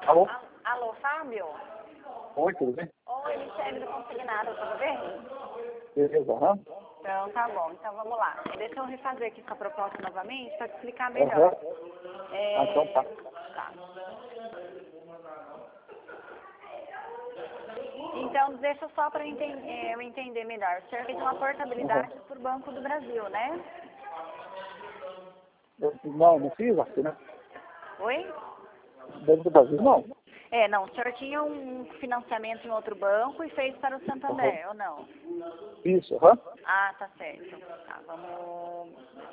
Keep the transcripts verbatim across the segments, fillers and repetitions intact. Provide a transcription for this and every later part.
Alô? Alô, Fábio? Oi, tudo bem? Oi, Michele do Consignado, tudo bem? Beleza, aham. Então, tá bom. Então, vamos lá. Deixa eu refazer aqui sua proposta novamente para te explicar melhor. Aham. É... Ah, então tá. Tá. Então, deixa só para eu entender, eu entender melhor. O senhor fez uma portabilidade Uhum. por Banco do Brasil, né? Eu- Não, não fiz aqui, né? Oi? Dentro do Brasil, não. É, não. O senhor tinha um financiamento em outro banco e fez para o Santander, Uhum. ou não? Isso, aham. Ah, tá certo. Tá, vamos...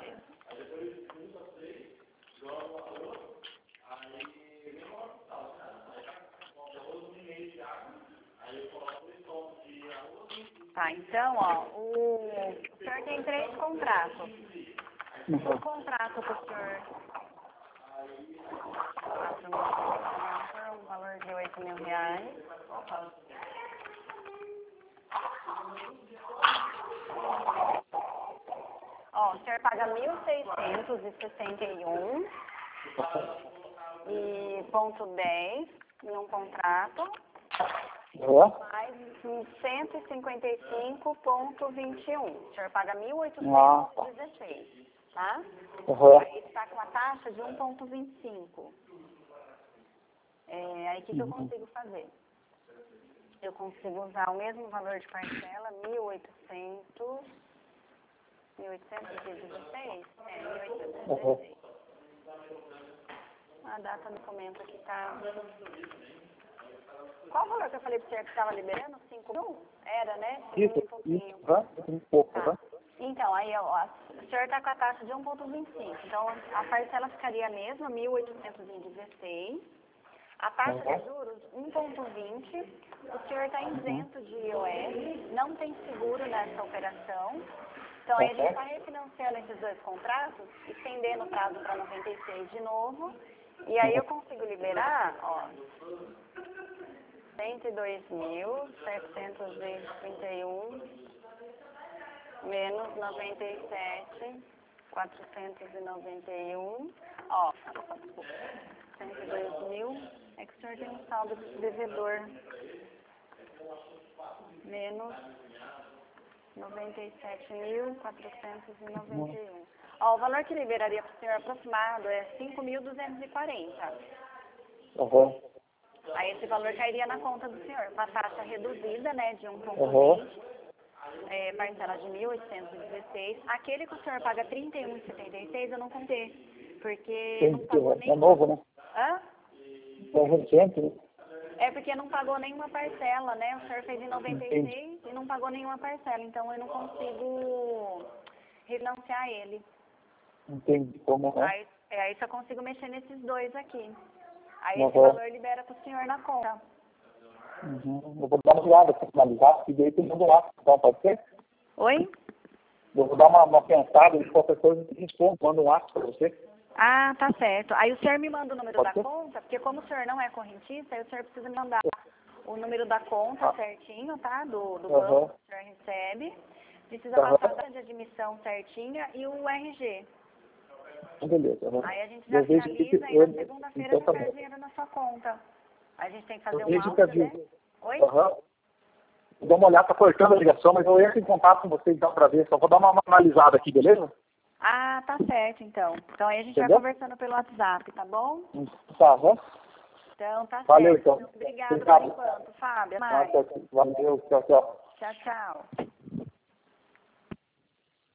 Tá, então, ó, o, o senhor tem três contratos. Uhum. O contrato que o senhor... quatro mil e cinquenta, um valor de oito mil reais. Ó, o senhor paga mil seiscentos e sessenta e um e ponto dez em um contrato, Aham. mais cento e cinquenta e cinco ponto vinte e um. O senhor paga mil Ah, oitocentos tá. e dezesseis, tá? Aham. Aí está com a taxa de um ponto vinte e cinco. É, aí o que, que eu Uhum. consigo fazer? Eu consigo usar o mesmo valor de parcela, mil e oitocentos, mil oitocentos e dezesseis? É, mil oitocentos e dezesseis. A data do documento aqui tá... Qual o valor que eu falei para o senhor que estava liberando? cinco mil? Era, né? cinco mil e Isso, pouquinho. isso, aham. Um pouco, Tá. aham. Então, aí, ó, o senhor está com a taxa de um ponto vinte e cinco. Então, a parcela ficaria a mesma, mil oitocentos e dezesseis. A taxa de Aham. juros, um ponto vinte. O senhor está isento de I O S, não tem seguro nessa operação. Então, aí a gente está Aham. refinanciando esses dois contratos, estendendo o prazo para noventa e seis de novo. E aí eu consigo liberar, ó, cento e dois mil, setecentos e trinta e um, menos noventa e sete mil, quatrocentos e noventa e um, ó, desculpa, cento e dois mil, é que o senhor tem um saldo de devedor, menos noventa e sete mil, quatrocentos e noventa e um. Ó, o valor que liberaria para o senhor aproximado é cinco mil duzentos e quarenta. Aham. Aí esse valor cairia na conta do senhor, com a taxa reduzida, né, de um ponto Aham. vinte, é, parcela de mil oitocentos e dezesseis. Aquele que o senhor paga trinta e um vírgula setenta e seis eu não contei, porque não pagou Entendi. É nem... novo, né? Hã? É recente, né? É porque não pagou nenhuma parcela, né? O senhor fez em noventa e Entendi. seis e não pagou nenhuma parcela, então eu não consigo refinanciar ele. Entendi como é. Aí, é, aí só consigo mexer nesses dois aqui. Aí esse Aham. valor libera para o senhor na conta. Uhum. Eu vou dar uma olhada para finalizar, e daí eu mando lá. Então, pode ser? Oi? Eu vou dar uma, uma pensada e qualquer coisa eu respondo, mando um WhatsApp para você. Ah, tá certo. Aí o senhor me manda o número Pode da ser? conta, porque como o senhor não é correntista, aí o senhor precisa me mandar o número da conta Ah. certinho, tá? Do, do Aham. banco que o senhor recebe. Precisa Aham. passar a data de admissão certinha e o R G. Beleza. Aham. Aí a gente já Eu vejo que finaliza e eu, na segunda-feira então já tá cai o bom. dinheiro na sua conta. Aí a gente tem que Eu fazer um vejo que a áudio, né? Viu. Oi? Aham. Vou dar uma olhada, tá cortando a ligação, mas eu entro em contato com vocês então para ver. Só vou dar uma analisada aqui, beleza? Ah, tá certo, então. Então aí a gente vai Entendeu? conversando pelo WhatsApp, tá bom? Tá, aham. Então tá Valeu certo. então. Obrigada por Obrigado. enquanto, Fábio. Ah, Mais. tchau, tchau. Valeu, tchau, tchau. Tchau, tchau.